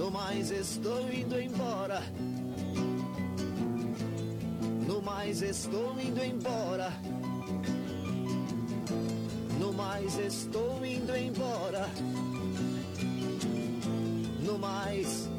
No mais estou indo embora. No mais estou indo embora. No mais estou indo embora. No mais.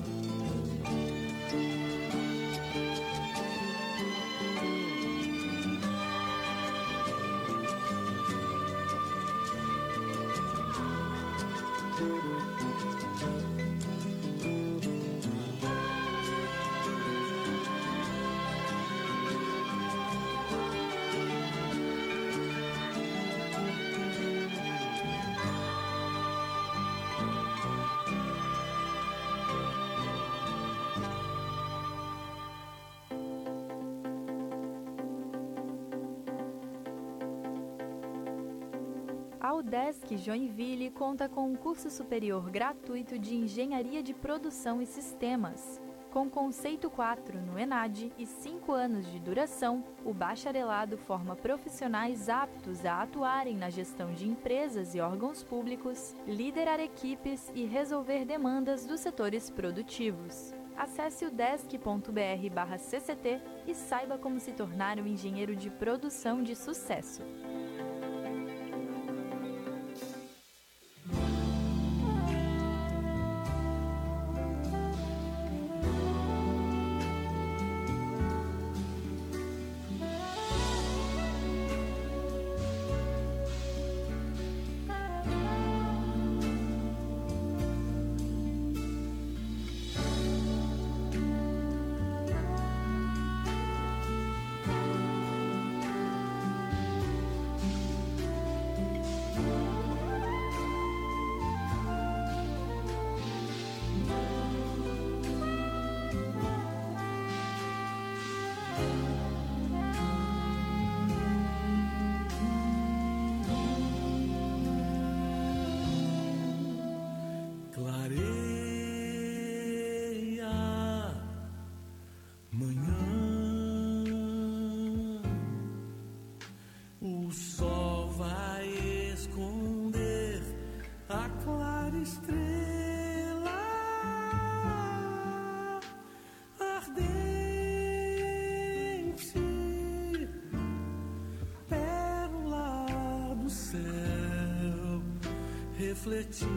A UDESC Joinville conta com um curso superior gratuito de Engenharia de Produção e Sistemas. Com conceito 4 no ENAD e 5 anos de duração, o bacharelado forma profissionais aptos a atuarem na gestão de empresas e órgãos públicos, liderar equipes e resolver demandas dos setores produtivos. Acesse udesc.br/cct e saiba como se tornar um engenheiro de produção de sucesso. Refletindo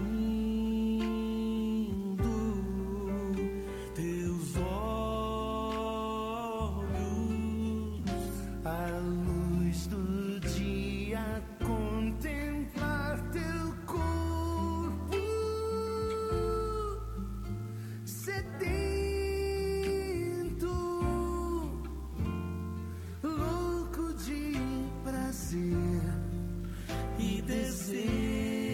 teus olhos, a luz do dia, contemplar teu corpo sedento, louco de prazer e desejo.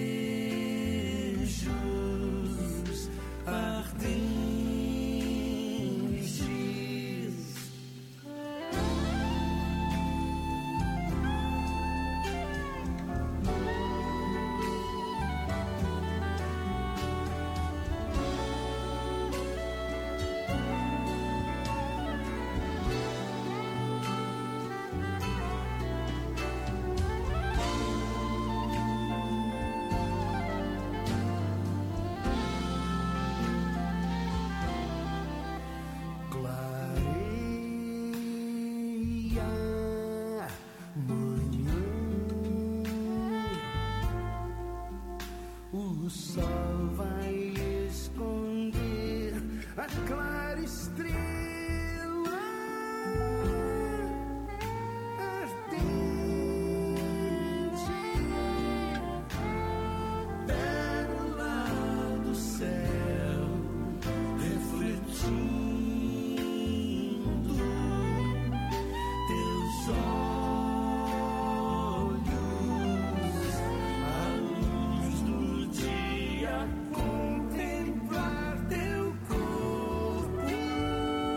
O sol vai esconder a clara estrela ardente, pérola do céu, refletindo teus olhos, a luz do dia, contemplar teu corpo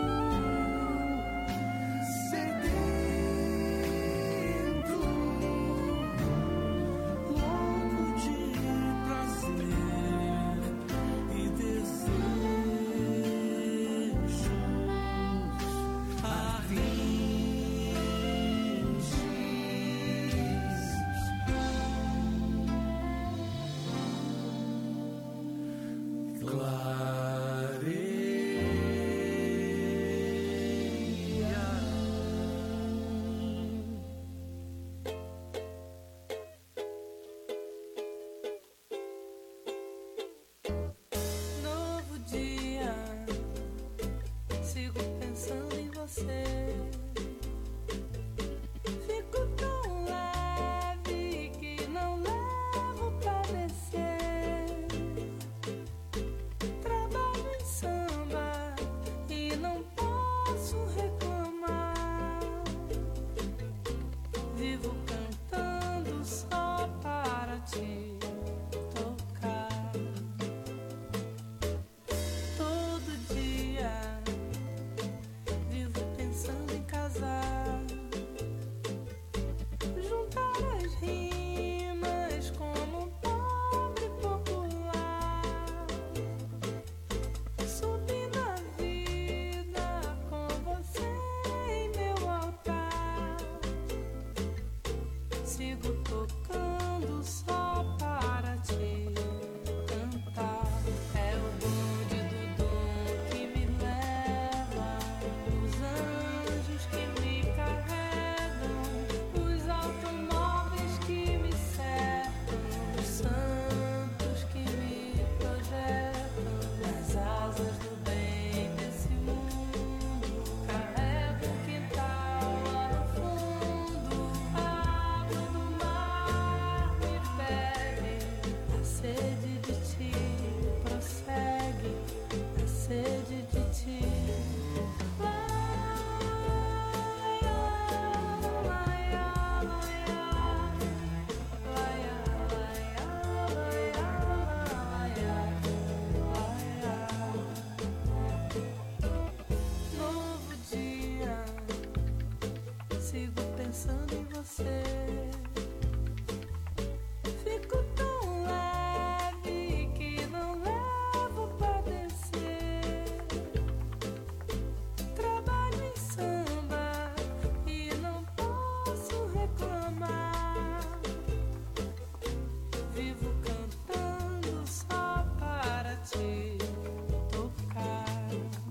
você. Fico tão leve que não levo pra descer. Trabalho em samba e não posso reclamar. Vivo cantando só para te tocar. Todo dia vivo pensando em casar, juntar as rimas como um pobre popular, subir na vida com você em meu altar. Sigo tocando só para te cantar. É o bonde do dom que me leva, os anjos que me carregam, os automóveis que me cercam, os santos que me projetam, as asas do bem desse mundo. Carrego um quintal lá no fundo, a água do mar me bebe, a sede de ti prossegue, a sede de ti. Novo dia, sigo pensando em você. Fico tão leve que não levo pra descer. Trabalho em samba e não posso reclamar. Vivo cantando só para te tocar.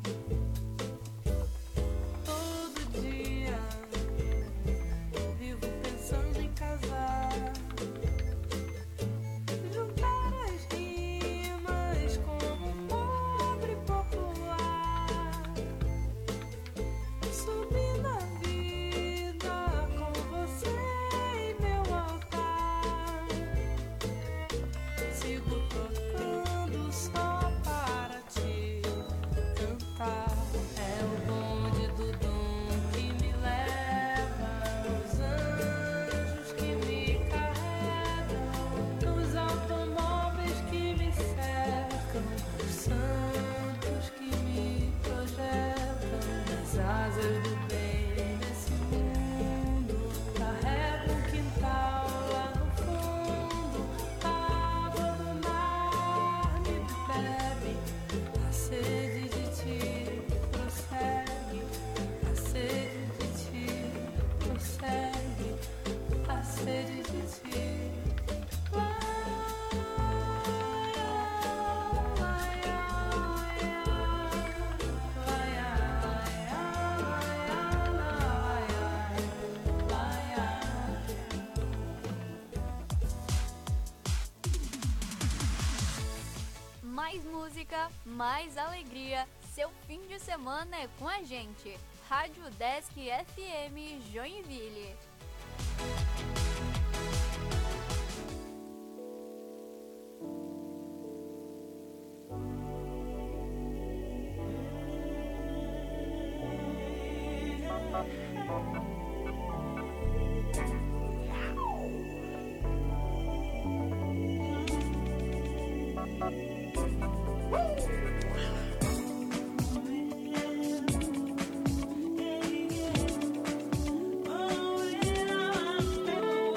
Todo dia vivo pensando em casar, juntar as rimas como um pobre popular, subir na vida com você em meu altar. Sigo tocando só para te cantar. É o bonde do dom que me leva, os anjos que me carregam, os automóveis que me cercam, os santos que me projetam, as asas do bem nesse mundo. Carrego um quintal lá no fundo, a água do mar me bebe, a sede de ti prossegue, a sede de ti prossegue, a sede de ti. Mais música, mais alegria. Seu fim de semana é com a gente. Rádio Desk FM Joinville. Oh, yeah.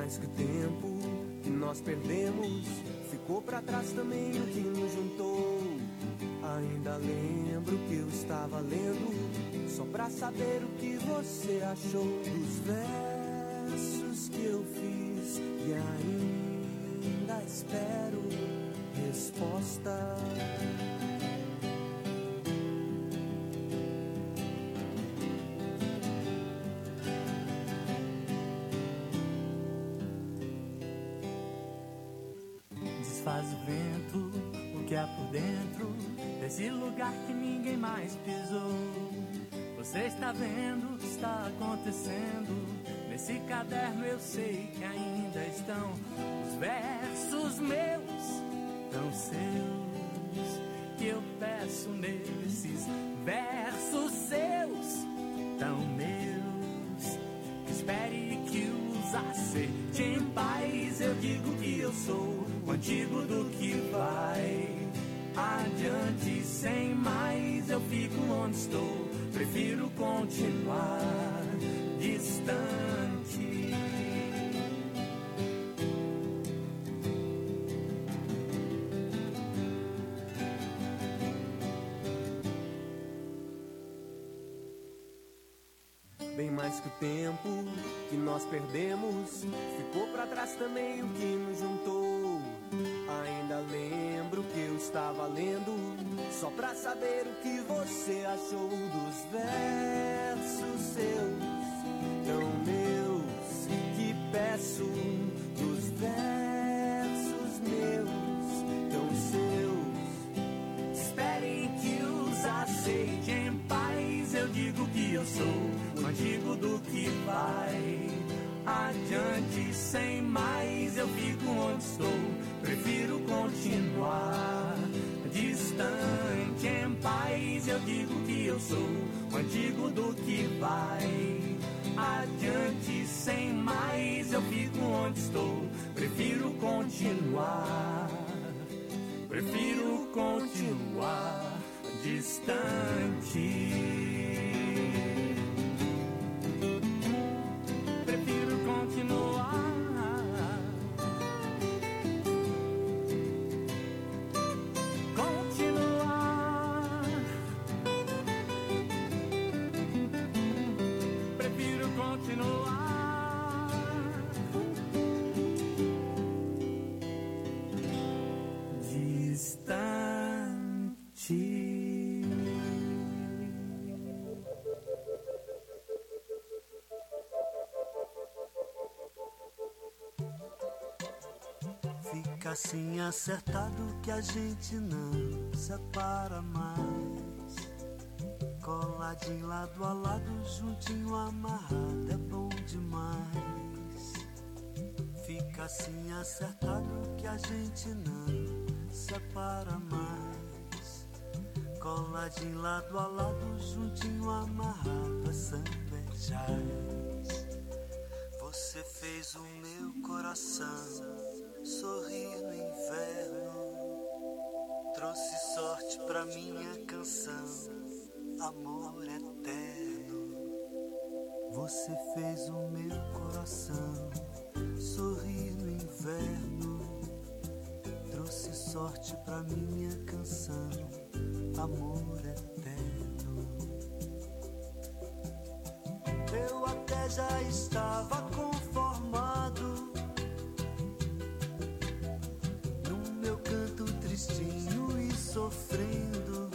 mais que o tempo que nós perdemos, ficou pra trás também o que nos juntou. Ainda lembro que eu estava lendo, só pra saber o que você achou dos versos que eu fiz, e ainda espero resposta. Desfaz o vento, o que há por dentro desse lugar que ninguém mais pisou. Você está vendo o que está acontecendo. Nesse caderno eu sei que ainda estão os versos meus, tão seus, que eu peço nesses versos seus, tão meus, que espere que os aceite em paz. Eu digo que eu sou o antigo do que vai adiante sem mais. Eu fico onde estou, prefiro continuar distante. Bem mais que o tempo que nós perdemos, ficou pra trás também o que nos juntou. Ainda lembro que eu estava lendo, só pra saber o que você achou dos versos seus, tão meus, que peço, dos versos meus, tão seus. Esperem que os aceite em paz. Eu digo que eu sou o antigo do que vai adiante sem mais. Eu fico onde estou, prefiro continuar distante em paz. Eu digo que eu sou o antigo do que vai adiante sem mais. Eu fico onde estou, prefiro continuar distante. Prefiro continuar prefiro continuar distante. Fica assim acertado que a gente não separa mais. Coladinho lado a lado, juntinho amarrado, é bom demais. Fica assim acertado que a gente não separa mais. Coladinho lado a lado, juntinho amarrado, é samba, é jazz. Você fez o meu coração sorrir no inverno, trouxe sorte pra minha canção, amor eterno. Você fez o meu coração sorrir no inverno, trouxe sorte pra minha canção, amor eterno. Eu até já estava conformado no meu canto tristinho e sofrendo,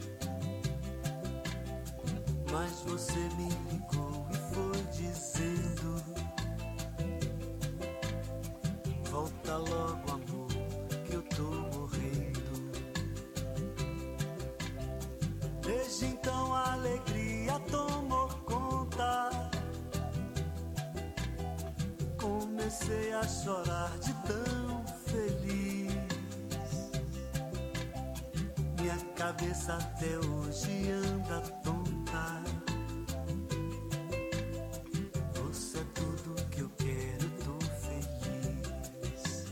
mas você me ligou e foi dizendo: volta logo, amor, que eu tô morrendo. Desde então a alegria tomou conta, comecei a chorar de tão feliz. Minha cabeça até hoje anda tonta. Você é tudo que eu quero, tô feliz.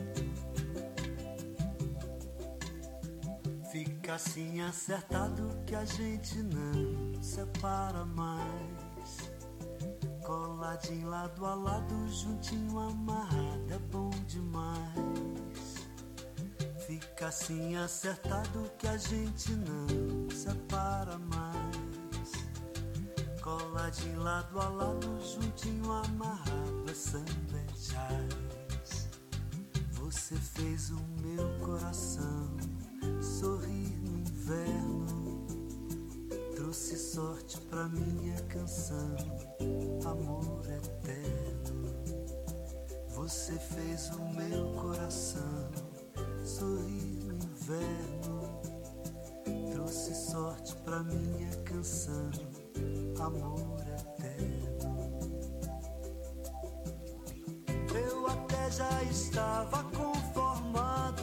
Fica assim acertado que a gente não separa mais. Coladinho lado a lado, juntinho amarrado, é bom demais. Fica assim acertado que a gente não separa mais. Coladinho lado a lado, juntinho amarrado, é samba é jazz. Você fez o meu coração sorrir no inverno, trouxe sorte pra minha canção, amor eterno. Você fez o meu coração sorrir no inverno, trouxe sorte pra minha canção, amor eterno. Eu até já estava conformado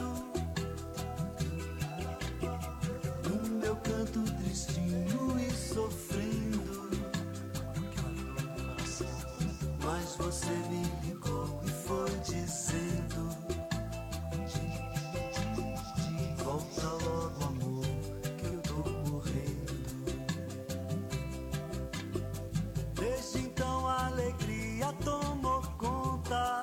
no meu canto tristinho e sofrendo, mas você me ligou e foi dizendo: volta logo, amor, que eu tô morrendo. Desde então a alegria tomou conta,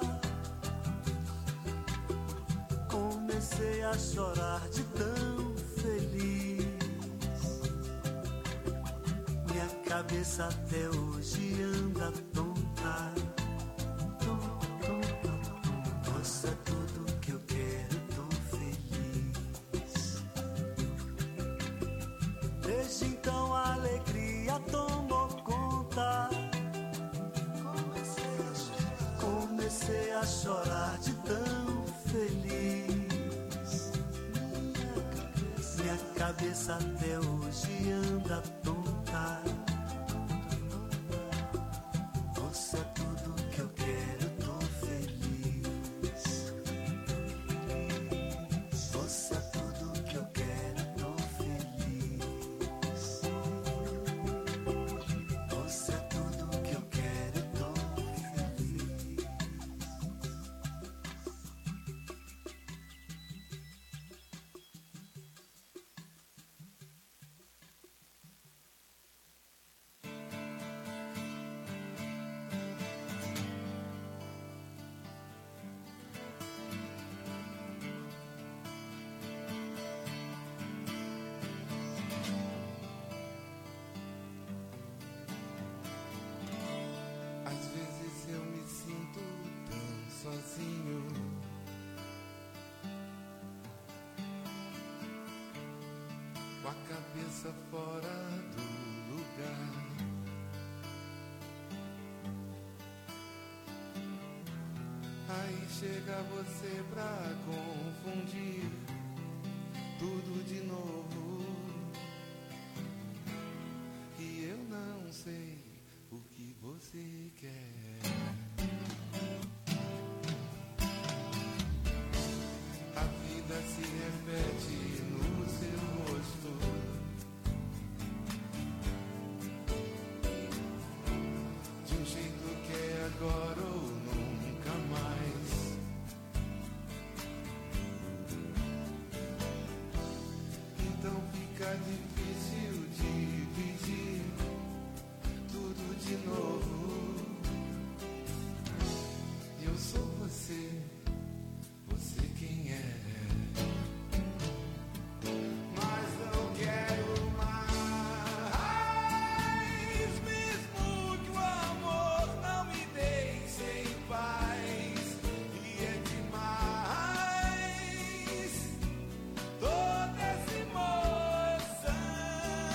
comecei a chorar de tão feliz. Minha cabeça até hoje anda tonta. Você é tudo que eu quero, tô feliz. Desde então a alegria tomou conta, comecei a chorar de tão feliz. Minha cabeça até hoje anda tonta. Você é tudo que eu quero, tô feliz. Você é tudo que eu quero, tô feliz. Você é tudo que eu quero, tô feliz. Às vezes eu me sinto tão sozinho, com a cabeça fora do lugar. Aí chega você pra confundir tudo de novo, e eu não sei o que você quer. A vida se repete no seu rosto, de um jeito que é agora ou nunca mais. Então fica difícil dividir tudo de novo. Eu sou você, você quem é. Mas não quero mais, mesmo que o amor não me deixe em paz. E é demais toda essa emoção.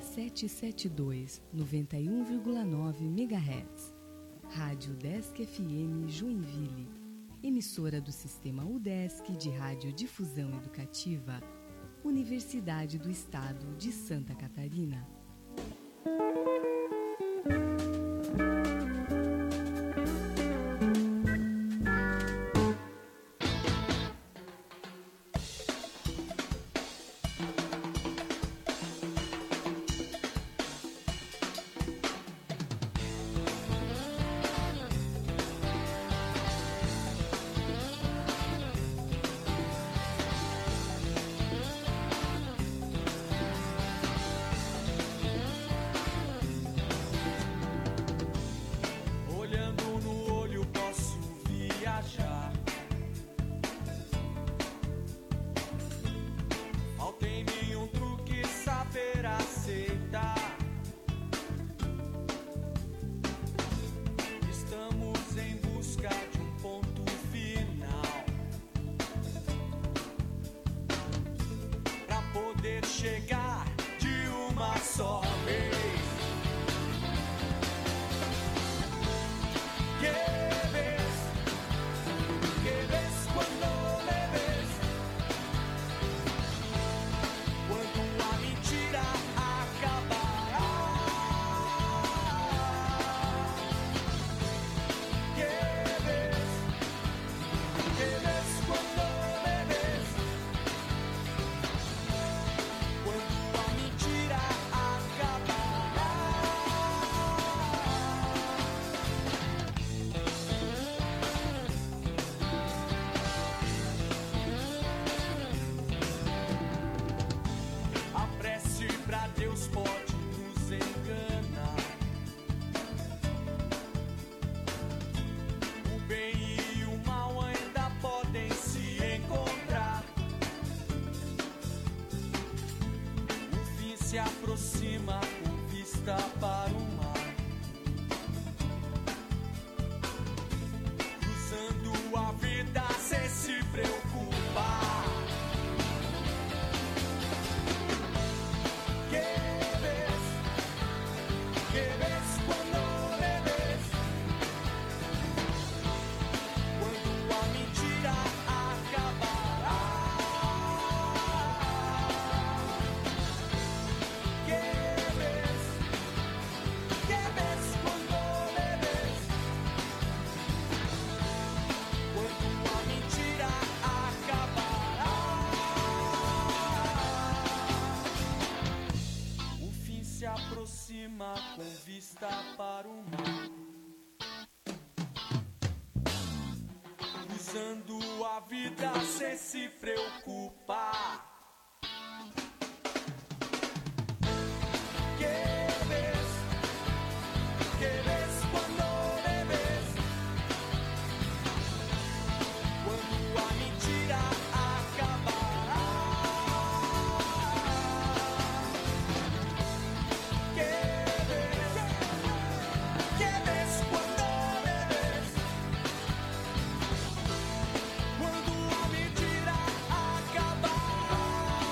772, 91,9 MHz. Rádio Udesc FM Joinville. Emissora do Sistema Udesc de Radiodifusão Educativa. Universidade do Estado de Santa Catarina. Chegar de uma só vez. Que ves cuando me ves, quando a mentira acabará. Que ves quando me ves, quando a mentira acabará. A prece pra Deus pode nos enganar. O bem e o mal ainda podem se encontrar. O fim se aproxima com vista para o mar. Cruzando a vida sem se preocupar. Que ves cuando me ves, quando a mentira acabará. Que ves quando me ves, quando a mentira acabará. O fim se aproxima com vista para o mar. Usando a vida sem se preocupar. Que ves quando me ves, quando a mentira acabará. Que ves quando me ves, quando a mentira acabará.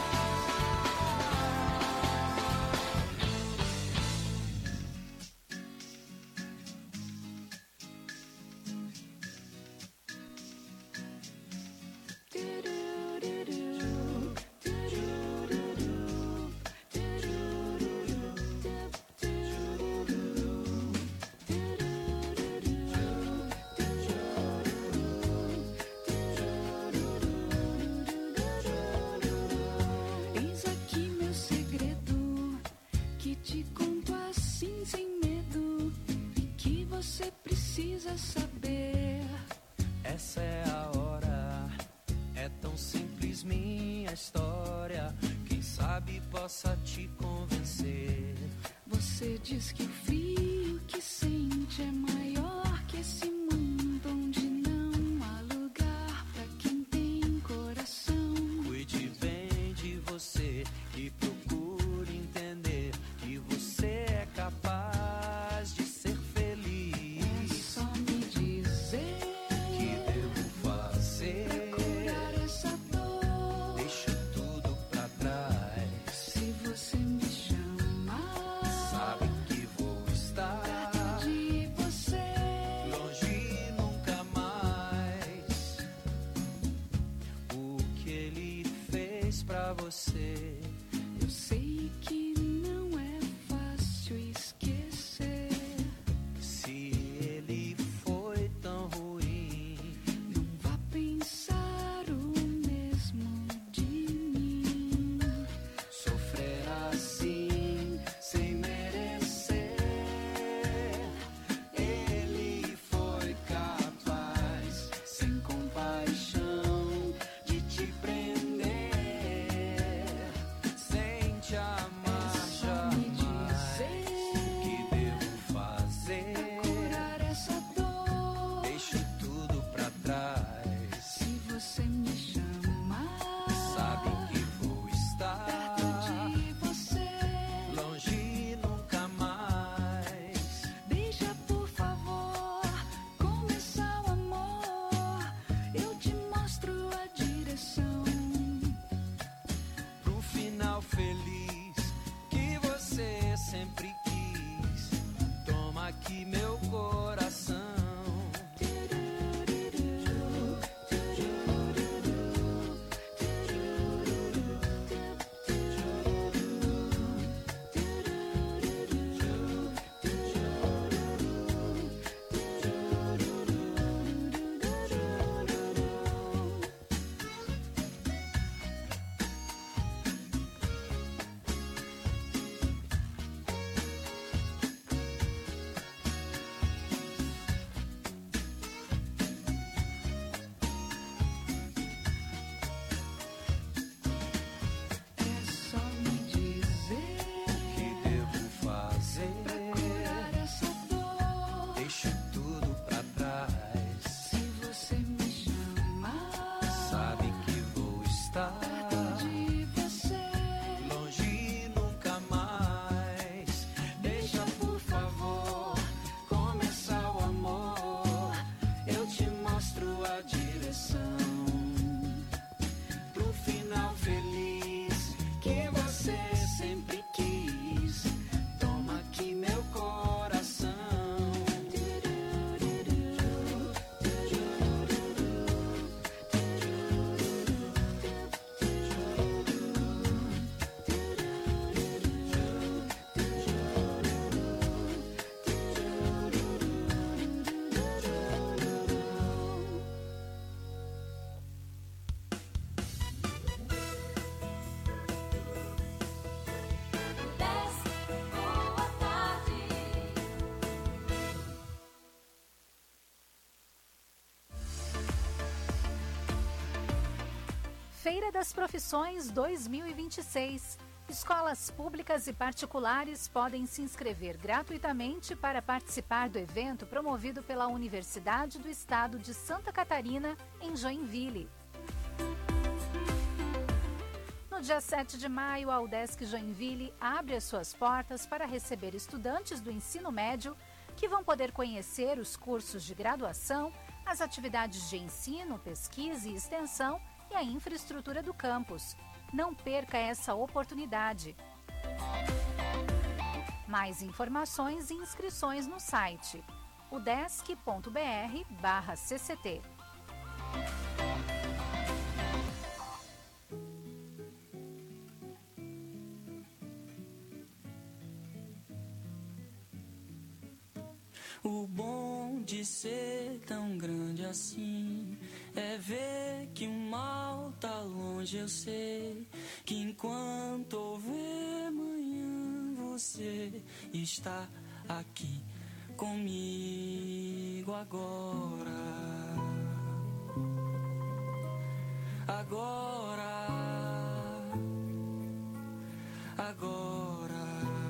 Eis aqui meu segredo, que te conto assim sem medo, e que você precisa saber. Essa é a hora, é tão simples minha história. Quem sabe possa te convencer. Você diz que o frio que sente é maior que esse mundo onde não há lugar pra quem tem coração. Cuide bem de você e procure entender que você é capaz de ser feliz. É só me dizer que devo fazer pra curar essa dor. Deixo tudo pra trás. Se você me chamar, sempre quis. Toma aqui meu coração. Feira das Profissões 2026. Escolas públicas e particulares podem se inscrever gratuitamente para participar do evento promovido pela Universidade do Estado de Santa Catarina, em Joinville. No dia 7 de maio, a UDESC Joinville abre as suas portas para receber estudantes do ensino médio que vão poder conhecer os cursos de graduação, as atividades de ensino, pesquisa e extensão e a infraestrutura do campus. Não perca essa oportunidade. Mais informações e inscrições no site udesc.br/cct. O bom de ser tão grande assim é ver que o mal tá longe. Eu sei que enquanto houver manhã, você está aqui comigo agora. Agora, agora.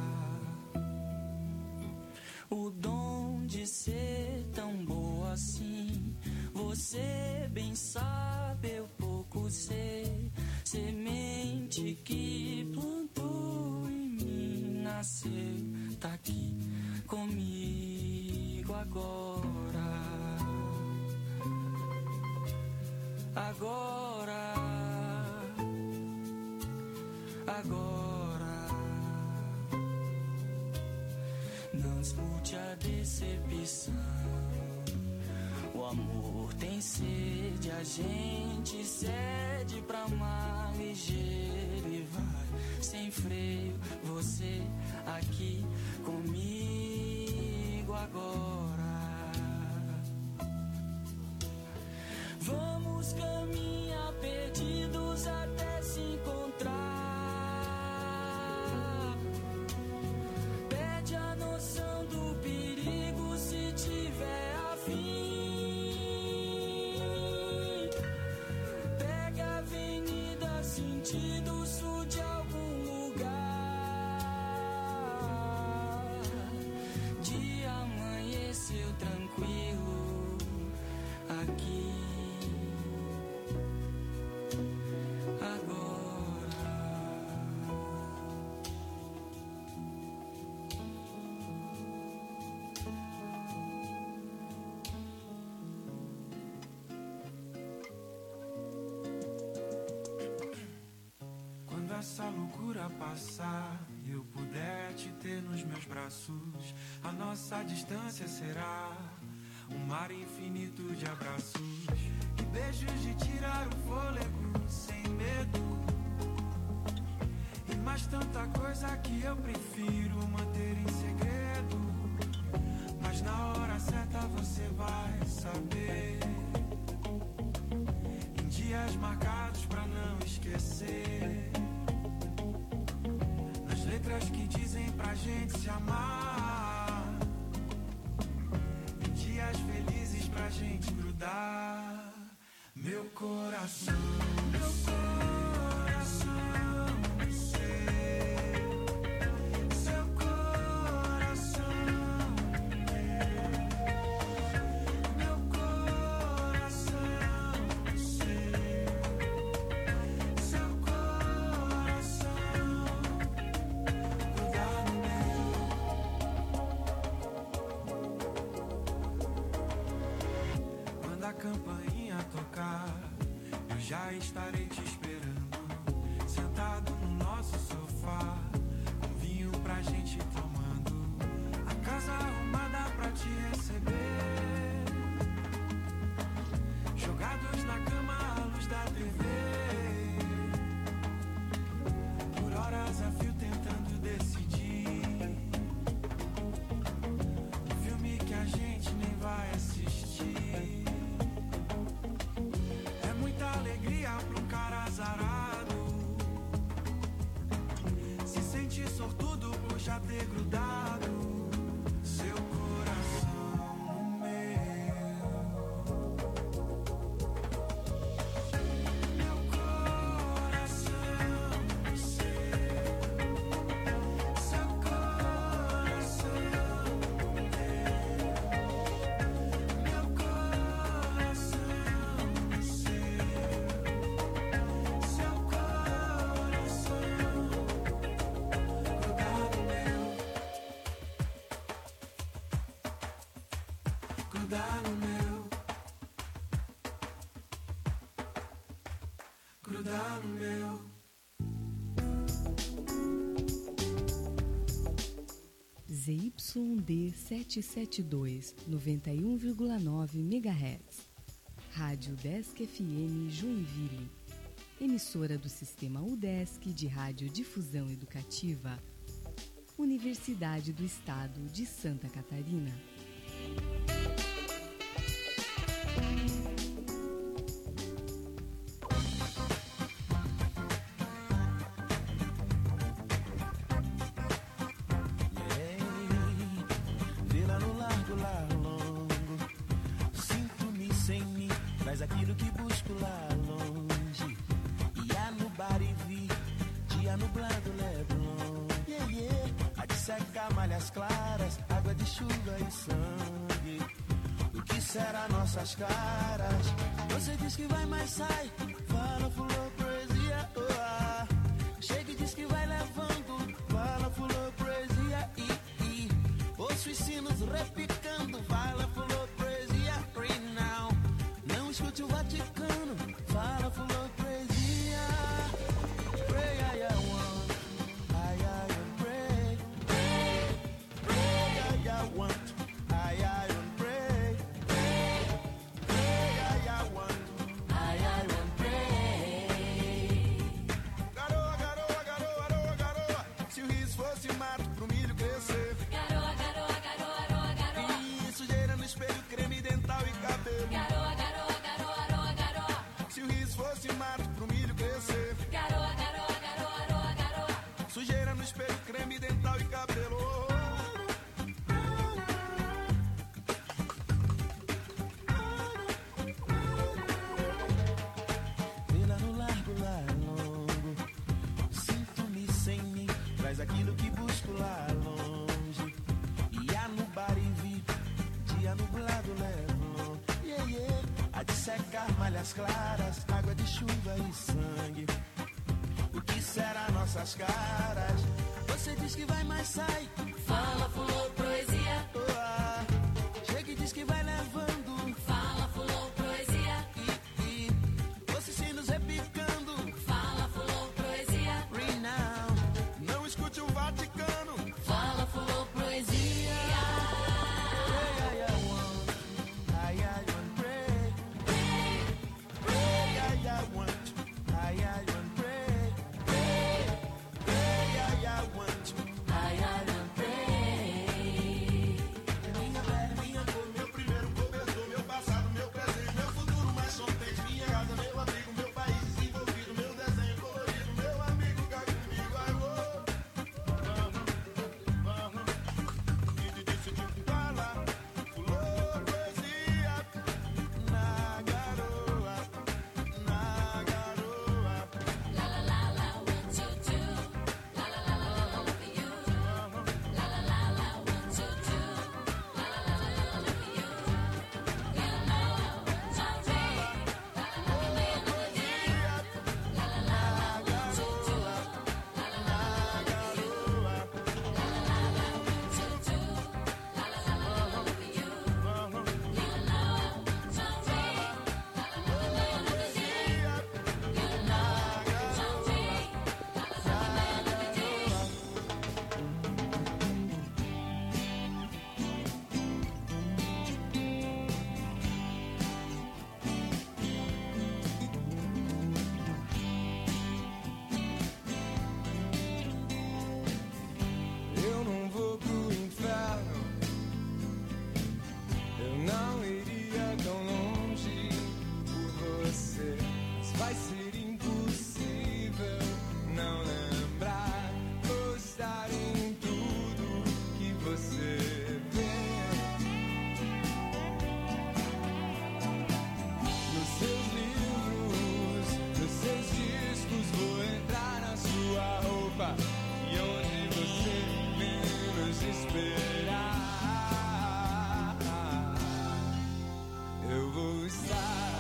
O dom de ser tão boa assim, você bem sabe, eu pouco sei. Semente que plantou em mim nasceu, tá aqui comigo agora. Agora, agora. Não escute a decepção. O amor tem sede, a gente cede pra amar ligeiro e vai sem freio. Você aqui comigo agora. Vamos caminhar perdidos até se encontrar. Perde a noção do perigo se tiver afim. Pega a avenida sentido sul de algum lugar. Dia amanheceu tranquilo aqui. Essa loucura passar, eu puder te ter nos braços. A nossa distância será um mar infinito de abraços e beijos de tirar o fôlego sem medo. E mais tanta coisa que eu prefiro manter em segredo. Mas na hora certa você vai saber. Em dias marcados pra não esquecer. Nas letras que dizem pra gente se amar. Em dias felizes pra gente grudar. Meu coração, meu coração. Já estarei te esperando, sentado no nosso sofá, com vinho pra gente tomando, a casa arrumada pra te receber, jogados na cama à luz da TV, por horas a fio tentando decidir, um filme que a gente nem vai assistir. Alegria pra um cara azarado. Se sente sortudo por já ter grudado seu coração no meu. Meu coração no seu. Seu coração no meu. Meu coração no seu. Grudar no meu, grudar no meu. ZYD 772, 91,9 MHz. Rádio Udesc FM Joinville. Emissora do Sistema Udesc de Radiodifusão Educativa. Universidade do Estado de Santa Catarina. Aquilo que busco lá longe. Ia no bar e vi dia nublado Leblon. Yeah, yeah. A de secar malhas claras, água de chuva e sangue. O que será nossas caras? Você diz que vai, mas sai. Fala, fulô, poesia, oh, ah. Chega e diz que vai levando. Fala, fulô, poesia, ouço os sinos repicando. Fala, fulô, poesia, now. Não escute o Vaticano, fala, fulô, poesia. Pray, I want, I pray. Pray, I want, I pray. Pray, I want, pray. Garoa, garoa, garoa, garoa, garoa. Se o riso fosse mato pro milho crescer. Garoa, garoa, garoa, garoa, garoa. E sujeira no espelho, creme dental e cabelo. Garoa, garoa. Se o riso fosse mato pro milho crescer. Garoa, garoa, garoa, garoa, garoa. Sujeira no espelho, creme dental e cabelo. Vê-la no largo, lá longo. Sinto-me sem mim. Traz aquilo que busco lá longe. Ia no bar e vi dia nublado Leblon. Yeah, yeah. A de secar malhas claras, água de chuva e sangue. O que será nossas caras? Você diz que vai, mas sai. Fala, fulô, poesia, oh, ah. Chega e diz que vai levando. Fala, fulô, poesia, ouço os sinos repicando. Fala, fulô, poesia, renown. Não escute o Vaticano. Fala, fulô, poesia. esperar, eu vou estar.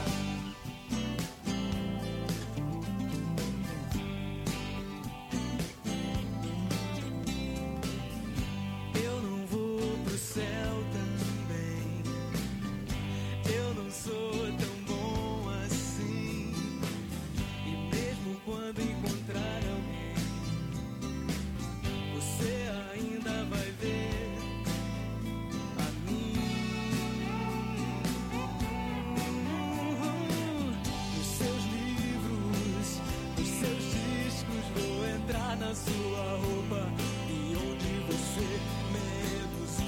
Eu não vou pro céu também, eu não sou tão bom assim. E mesmo quando encontrar alguém, você ainda vai ver a mim. Nos seus livros, nos seus discos, vou entrar na sua roupa e onde você menos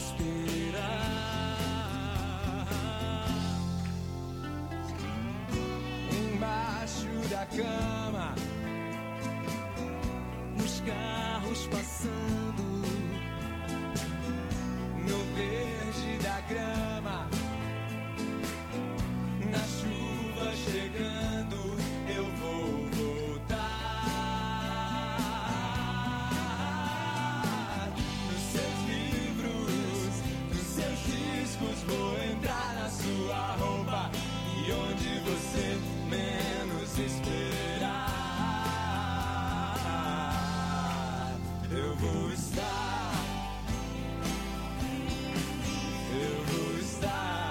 esperar. Embaixo da cama, Nos carros passando, no verde da grama, na chuva chegando, eu vou voltar. Nos seus livros, nos seus discos, vou entrar na sua roupa e onde você menos esperar, eu vou estar. Eu vou estar.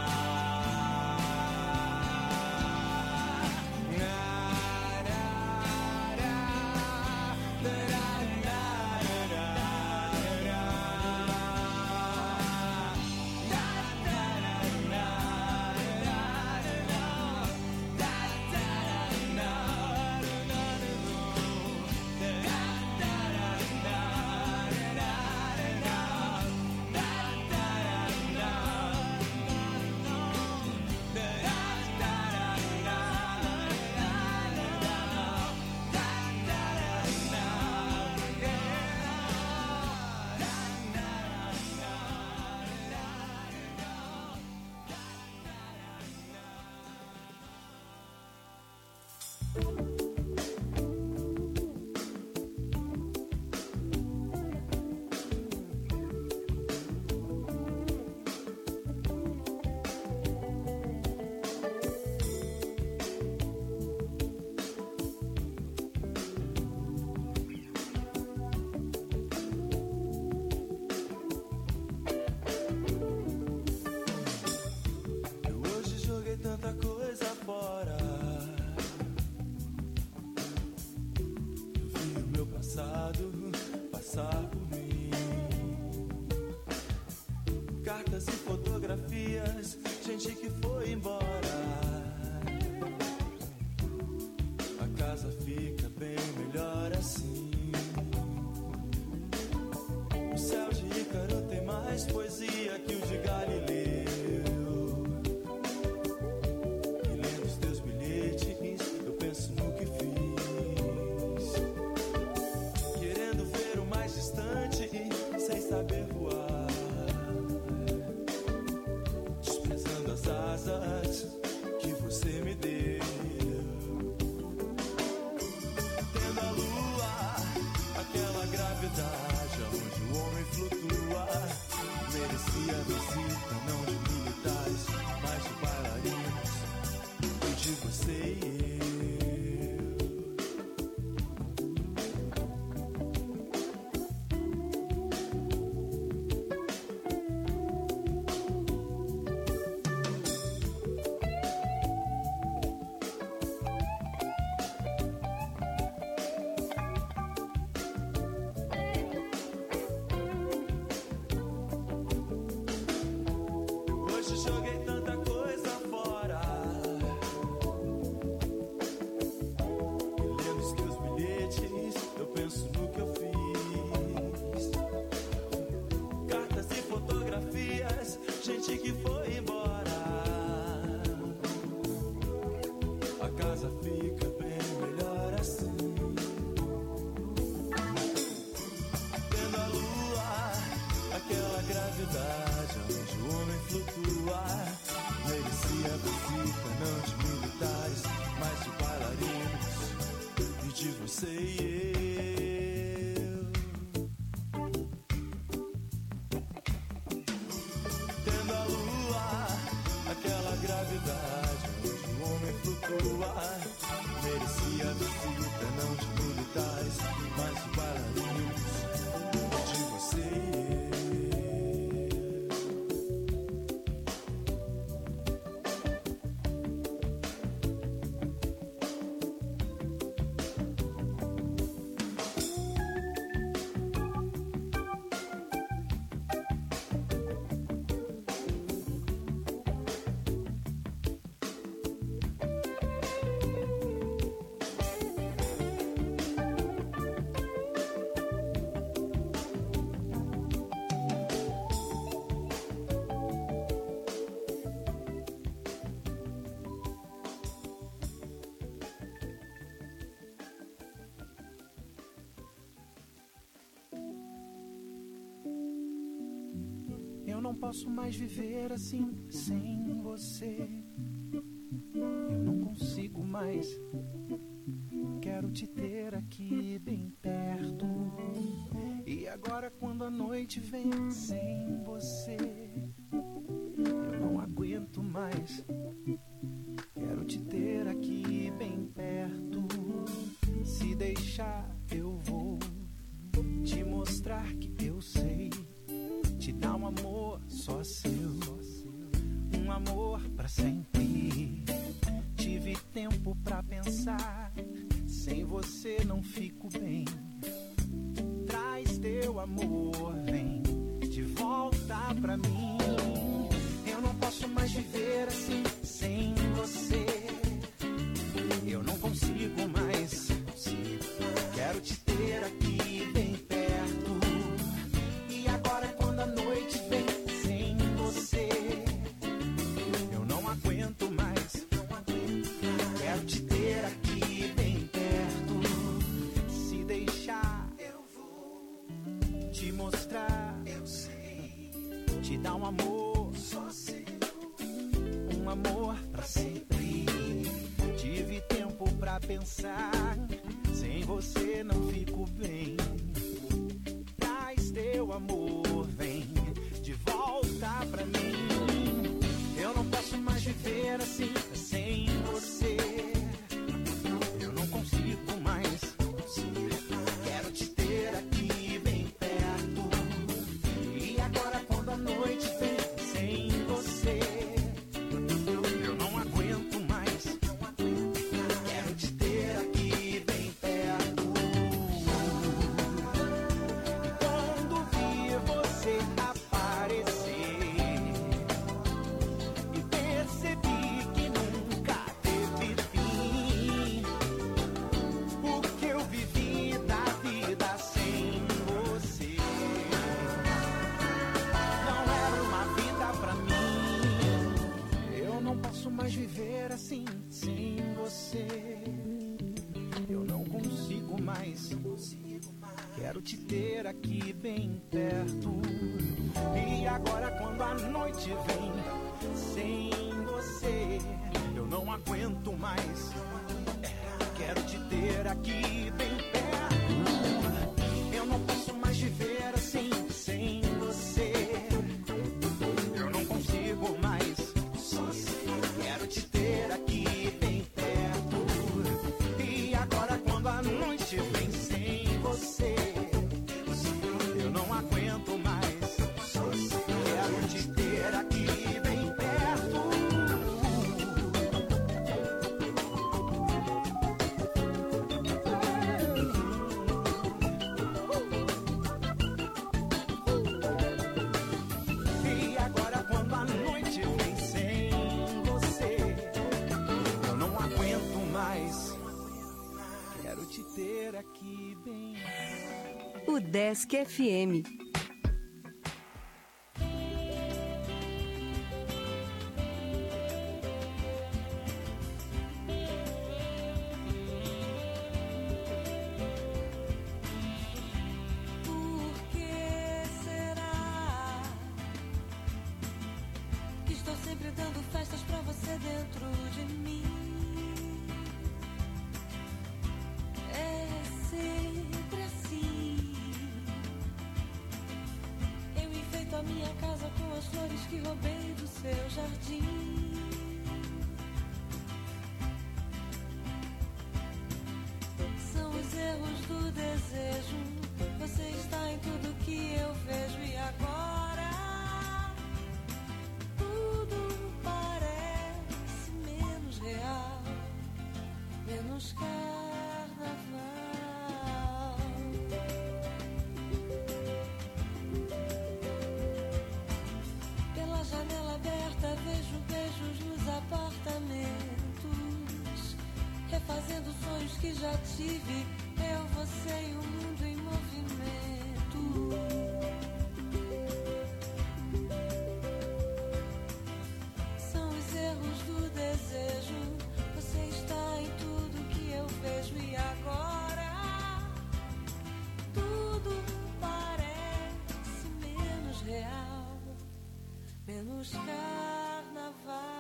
Eu hoje joguei tanta coisa fora. Eu vi o meu passado passar por mim. Cartas e fotografias, gente que foi embora. A casa fica bem melhor assim. O céu de Ícaro tem mais poesia que o de Galileu. E lendo os teus bilhetes, eu penso no que fiz. Querendo ver o mais distante, sem saber voar. Desprezando as asas que você me deu. Tendo a lua, aquela gravidade onde o homem flutua. Merecia visita não de militares, mas de bailarinos, e de você e hoje joguei tanta coisa fora. E lendo os teus bilhetes, eu penso no que eu fiz. Cartas e fotografias, gente que foi embora. A casa fica bem melhor assim. Tendo a lua, aquela gravidade onde o homem flutua. Merecia visita não de militares, mas de bailarinos, e de você e eu. não posso mais viver assim sem você. Eu não consigo mais. Quero te ter aqui bem perto. E agora quando a noite vem sem você, eu não aguento mais. Quero te ter aqui bem perto. Se deixar eu vou te mostrar que eu sei te dar um amor só seu, um amor pra sempre. Tive tempo pra pensar, sem você não fico bem. Traz teu amor, vem de volta pra mim. Eu não posso mais viver assim sem você. Eu não consigo mais. Quero te ter aqui bem perto. E agora quando a noite vem sem você, eu não aguento mais. Quero te ter aqui bem perto. Se deixar, eu vou te mostrar. Eu sei te dar um amor só seu, um amor pra sempre. Tive tempo pra pensar, sem você não fico bem. Traz teu amor, vem de volta pra mim. Eu não posso mais viver assim sem você. Eu não consigo mais. Quero te ter aqui bem perto. E agora quando a noite vem sem você, eu não aguento mais. Quero te ter aqui bem perto. E quando vi você aparecer e percebi que nunca teve fim, o que eu vivi da vida sem você não era uma vida pra mim. Eu não posso mais viver assim sem você. Eu não consigo mais. Quero te ter aqui bem perto. E agora quando a noite vem sem você, eu não aguento mais. Quero te ter aqui bem perto. Eu não posso mais viver assim sem você. Eu não consigo mais. Quero te ter aqui bem perto. E agora quando a noite vem sem você, eu não aguento mais. Quero te ter aqui bem perto. E agora quando a noite vem sem você, eu não aguento mais. Quero te ter aqui bem. O Desk FM. Por que será que estou sempre dando festas pra você dentro de mim? É sempre assim. Eu enfeito a minha casa com as flores que roubei do seu jardim. São os erros do desejo. Você está em tudo que eu vejo e agora tudo parece menos real, menos carnaval. Pela janela aberta vejo beijos nos apartamentos, refazendo sonhos que já tive. Eu, você e o mundo em movimento. São os erros do desejo. Você está em tudo que eu vejo e agora tudo parece menos real, menos carnaval.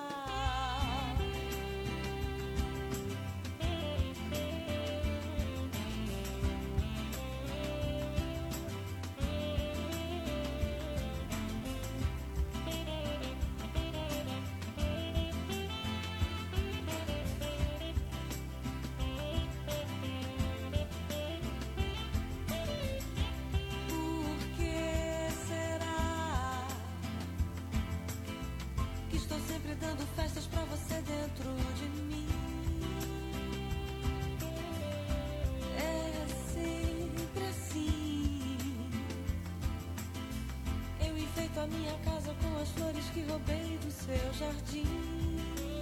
Dando festas pra você dentro de mim. É sempre assim. Eu enfeito a minha casa com as flores que roubei do seu jardim.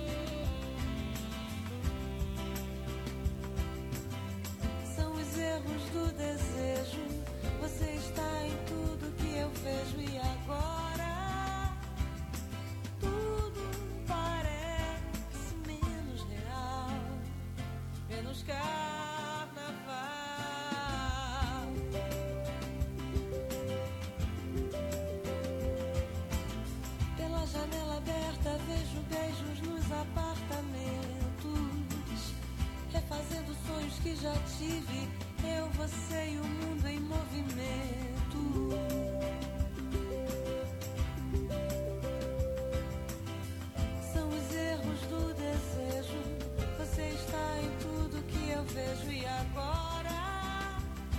São os erros do desejo. Você está em tudo que eu vejo e agora carnaval. Pela janela aberta vejo beijos nos apartamentos, refazendo sonhos que já tive, eu, você e o mundo em movimento. São os erros do desejo. Você está em tudo que eu vejo e agora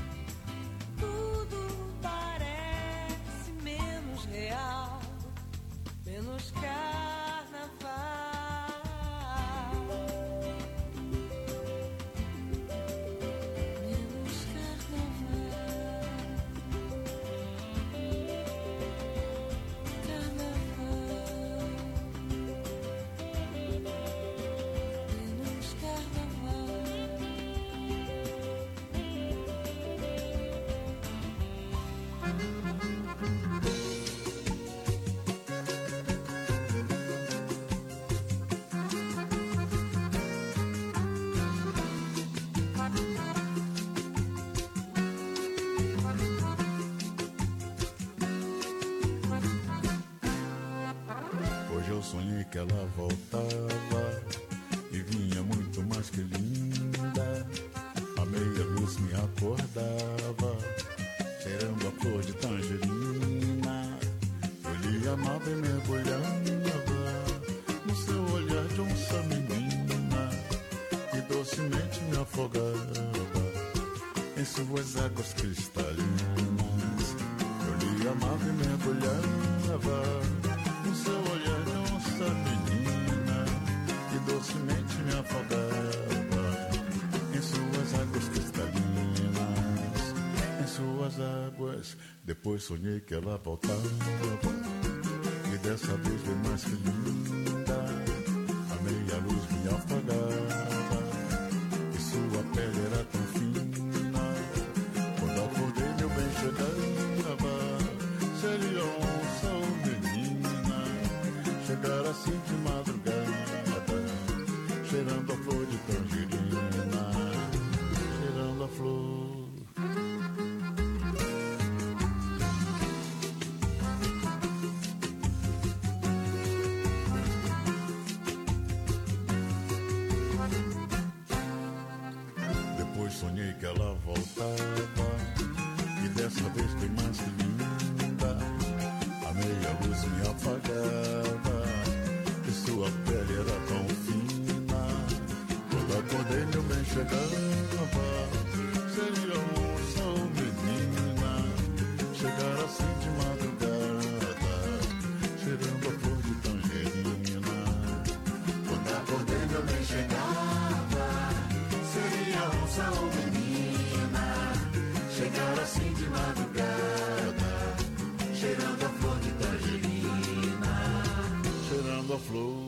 tudo parece menos real, menos carnaval. Menos carnaval. Carnaval. Menos carnaval. Hoje eu sonhei que ela voltava e vinha muito mais que linda. A meia luz me acordava, cheirando a flor de tangerina. Eu lhe amava e mergulhava no seu olhar de onça menina, e docemente me afogava em suas águas cristalinas. Eu lhe amava e mergulhava no seu olhar de onça menina, que docemente me afogava em suas águas cristalinas, em suas águas. Depois sonhei que ela voltava, e dessa vez veio mais que linda. A meia luz me afogava e sua pele era tão fina. Quando acordei meu bem chegava, seria onça ou menina, chegar assim de madrugada, cheirando a flor de tangerina, cheirando a flor. Depois sonhei que ela voltava, e dessa vez tem mais que linda. A meia luz me apagava e sua pele era tão fina. Quando acordei meu bem chegava, seria onça ou menina, chegar assim de madrugada, cheirando a flor de tangerina. Quando acordei meu bem chegava, seria onça ou menina, chegar assim de madrugada, cheirando a flor de tangerina, cheirando a flor.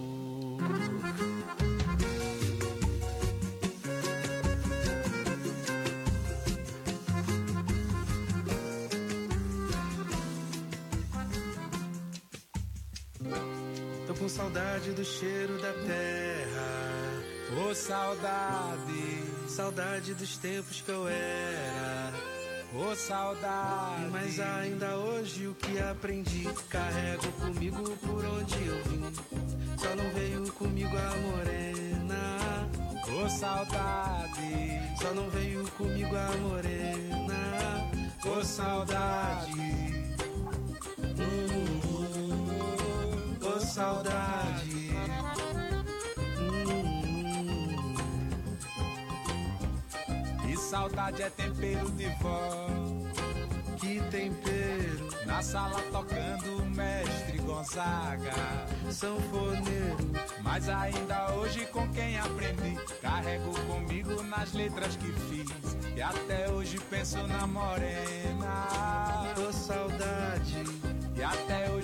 Tô com saudade do cheiro da terra. Ô saudade, saudade dos tempos que eu era Ô saudade. Mas ainda hoje o que aprendi carrego comigo por onde eu vim. Só não veio comigo a morena. Ô saudade. Só não veio comigo a morena. Ô saudade. Ô saudade. E saudade é tempero de vó. Que tempero. Na sala tocando o mestre Gonzaga, sanfoneiro. Mas ainda hoje com quem aprendi, carrego comigo nas letras que fiz. E até hoje penso na morena. Ô saudade. E até hoje